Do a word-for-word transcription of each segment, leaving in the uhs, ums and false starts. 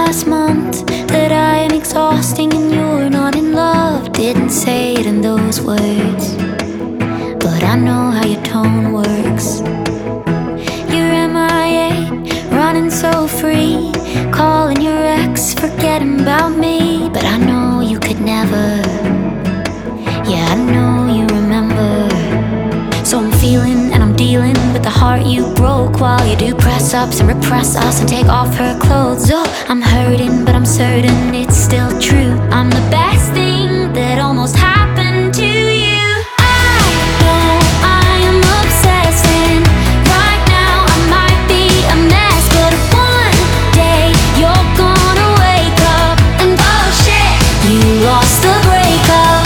last month that I am exhausting and you're not in love. Didn't say it in those words, but I know how your tone works. You're M I A, running so free, calling your ex, forgetting about me. But I know you could never, yeah, I know you remember. So I'm feeling and I'm dealing with the heart you broke, while you do press-ups and repress us and take off her clothes. Oh, I'm hurting, but I'm certain it's still true. I'm the best thing that almost happened to you. I know I am obsessed, and right now I might be a mess, but one day you're gonna wake up and oh shit, you lost the breakup.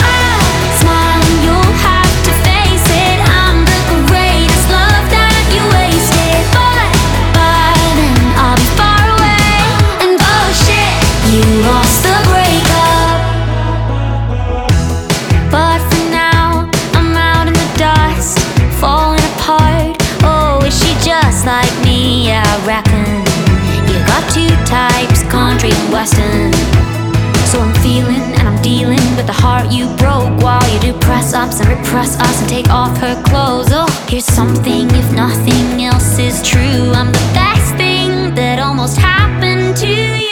Like me, yeah, I reckon you got two types, country and western. So I'm feeling and I'm dealing with the heart you broke, while you do press-ups and repress us and take off her clothes. Oh, here's something if nothing else is true. I'm the best thing that almost happened to you.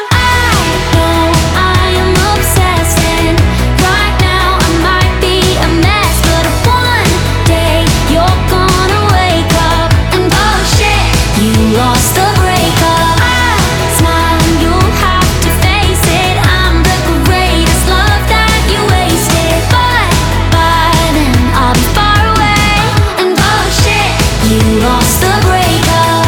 Lost the breakup. I smile and you'll have to face it. I'm the greatest love that you wasted, but by then I'll be far away. And oh shit, you lost the breakup.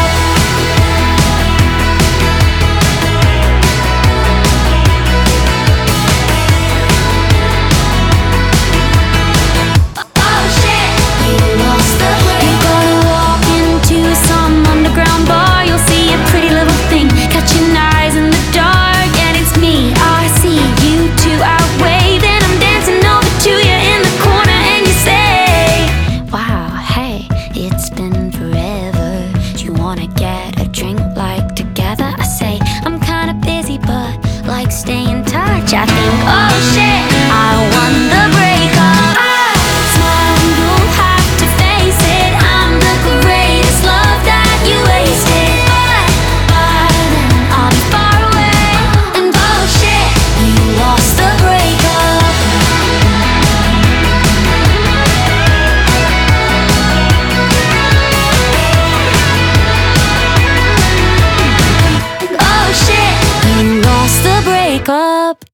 Oh shit, you lost the breakup. You're gonna walk into some underground bar, catching eyes in the dark, and it's me. I see you two out waving. I'm dancing over to you in the corner, and you say, wow, hey, it's been forever. Do you wanna get a drink, like together? I say, I'm kinda busy, but like stay in touch. I think, oh shit, I won the breakup. I smile and you'll have to face it. I'm the greatest love that you wasted. Up.